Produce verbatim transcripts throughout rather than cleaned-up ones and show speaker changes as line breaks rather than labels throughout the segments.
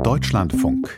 Deutschlandfunk.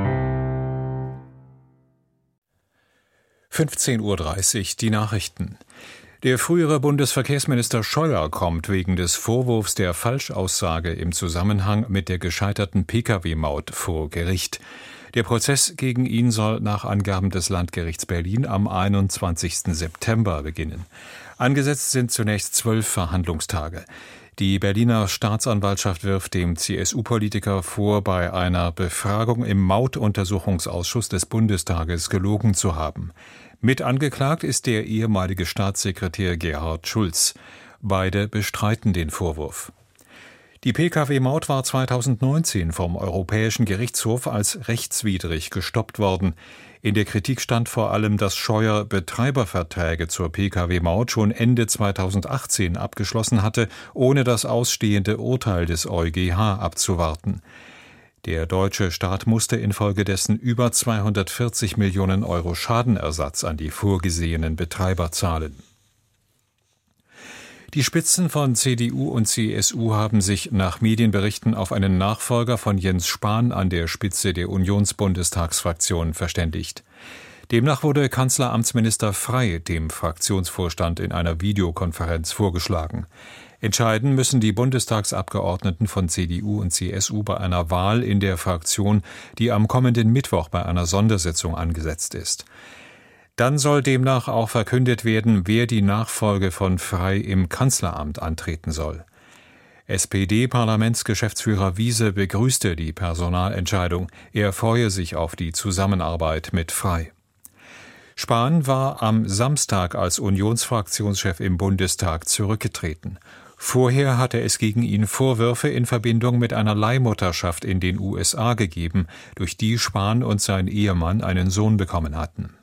fünfzehn Uhr dreißig, die Nachrichten. Der frühere Bundesverkehrsminister Scheuer kommt wegen des Vorwurfs der Falschaussage im Zusammenhang mit der gescheiterten Pkw-Maut vor Gericht. Der Prozess gegen ihn soll nach Angaben des Landgerichts Berlin am einundzwanzigsten September beginnen. Angesetzt sind zunächst zwölf Verhandlungstage. Die Berliner Staatsanwaltschaft wirft dem C S U-Politiker vor, bei einer Befragung im Mautuntersuchungsausschuss des Bundestages gelogen zu haben. Mit angeklagt ist der ehemalige Staatssekretär Gerhard Schulz. Beide bestreiten den Vorwurf. Die Pkw-Maut war zweitausendneunzehn vom Europäischen Gerichtshof als rechtswidrig gestoppt worden. In der Kritik stand vor allem, dass Scheuer Betreiberverträge zur Pkw-Maut schon Ende zweitausendachtzehn abgeschlossen hatte, ohne das ausstehende Urteil des EuGH abzuwarten. Der deutsche Staat musste infolgedessen über zweihundertvierzig Millionen Euro Schadenersatz an die vorgesehenen Betreiber zahlen. Die Spitzen von C D U und C S U haben sich nach Medienberichten auf einen Nachfolger von Jens Spahn an der Spitze der Unionsbundestagsfraktion verständigt. Demnach wurde Kanzleramtsminister Frey dem Fraktionsvorstand in einer Videokonferenz vorgeschlagen. Entscheiden müssen die Bundestagsabgeordneten von C D U und C S U bei einer Wahl in der Fraktion, die am kommenden Mittwoch bei einer Sondersitzung angesetzt ist. Dann soll demnach auch verkündet werden, wer die Nachfolge von Frey im Kanzleramt antreten soll. S P D-Parlamentsgeschäftsführer Wiese begrüßte die Personalentscheidung. Er freue sich auf die Zusammenarbeit mit Frey. Spahn war am Samstag als Unionsfraktionschef im Bundestag zurückgetreten. Vorher hatte es gegen ihn Vorwürfe in Verbindung mit einer Leihmutterschaft in den U S A gegeben, durch die Spahn und sein Ehemann einen Sohn bekommen hatten.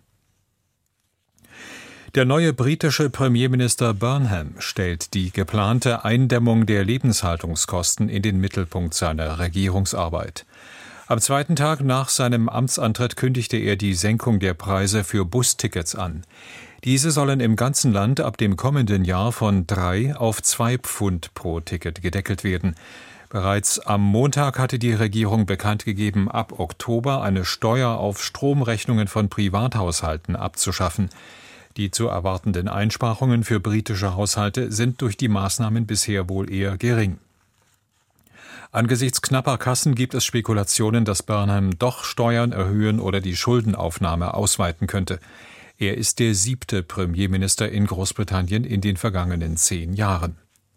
Der neue britische Premierminister Burnham stellt die geplante Eindämmung der Lebenshaltungskosten in den Mittelpunkt seiner Regierungsarbeit. Am zweiten Tag nach seinem Amtsantritt kündigte er die Senkung der Preise für Bustickets an. Diese sollen im ganzen Land ab dem kommenden Jahr von drei auf zwei Pfund pro Ticket gedeckelt werden. Bereits am Montag hatte die Regierung bekannt gegeben, ab Oktober eine Steuer auf Stromrechnungen von Privathaushalten abzuschaffen. Die zu erwartenden Einsparungen für britische Haushalte sind durch die Maßnahmen bisher wohl eher gering. Angesichts knapper Kassen gibt es Spekulationen, dass Burnham doch Steuern erhöhen oder die Schuldenaufnahme ausweiten könnte. Er ist der siebte Premierminister in Großbritannien in den vergangenen zehn Jahren.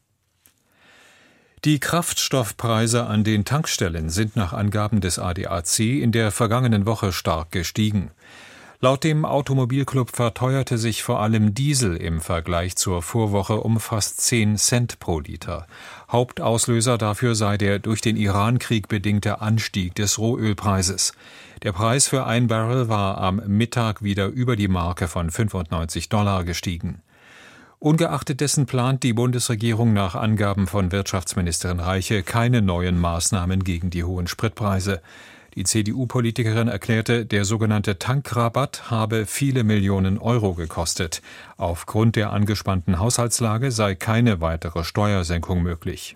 Die Kraftstoffpreise an den Tankstellen sind nach Angaben des A D A C in der vergangenen Woche stark gestiegen. Laut dem Automobilclub verteuerte sich vor allem Diesel im Vergleich zur Vorwoche um fast zehn Cent pro Liter. Hauptauslöser dafür sei der durch den Irankrieg bedingte Anstieg des Rohölpreises. Der Preis für ein Barrel war am Mittag wieder über die Marke von fünfundneunzig Dollar gestiegen. Ungeachtet dessen plant die Bundesregierung nach Angaben von Wirtschaftsministerin Reiche keine neuen Maßnahmen gegen die hohen Spritpreise. Die C D U-Politikerin erklärte, der sogenannte Tankrabatt habe viele Millionen Euro gekostet. Aufgrund der angespannten Haushaltslage sei keine weitere Steuersenkung möglich.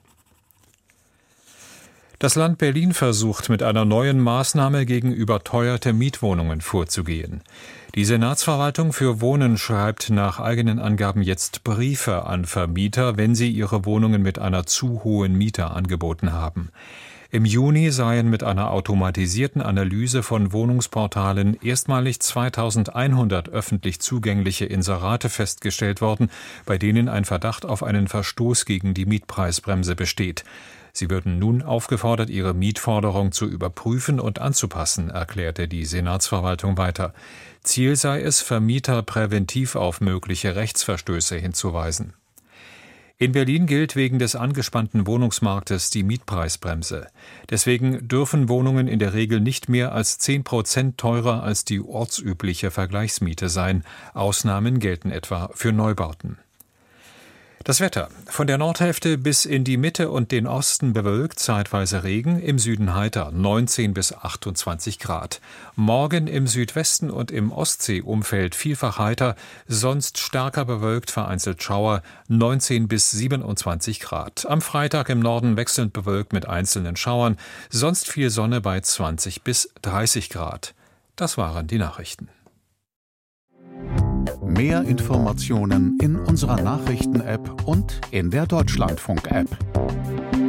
Das Land Berlin versucht mit einer neuen Maßnahme gegen überteuerte Mietwohnungen vorzugehen. Die Senatsverwaltung für Wohnen schreibt nach eigenen Angaben jetzt Briefe an Vermieter, wenn sie ihre Wohnungen mit einer zu hohen Miete angeboten haben. Im Juni seien mit einer automatisierten Analyse von Wohnungsportalen erstmalig zweitausendeinhundert öffentlich zugängliche Inserate festgestellt worden, bei denen ein Verdacht auf einen Verstoß gegen die Mietpreisbremse besteht. Sie würden nun aufgefordert, ihre Mietforderung zu überprüfen und anzupassen, erklärte die Senatsverwaltung weiter. Ziel sei es, Vermieter präventiv auf mögliche Rechtsverstöße hinzuweisen. In Berlin gilt wegen des angespannten Wohnungsmarktes die Mietpreisbremse. Deswegen dürfen Wohnungen in der Regel nicht mehr als zehn Prozent teurer als die ortsübliche Vergleichsmiete sein. Ausnahmen gelten etwa für Neubauten. Das Wetter. Von der Nordhälfte bis in die Mitte und den Osten bewölkt, zeitweise Regen, im Süden heiter, neunzehn bis achtundzwanzig Grad. Morgen im Südwesten und im Ostseeumfeld vielfach heiter, sonst stärker bewölkt, vereinzelt Schauer, neunzehn bis siebenundzwanzig Grad. Am Freitag im Norden wechselnd bewölkt mit einzelnen Schauern, sonst viel Sonne bei zwanzig bis dreißig Grad. Das waren die Nachrichten.
Mehr Informationen in unserer Nachrichten-App und in der Deutschlandfunk-App.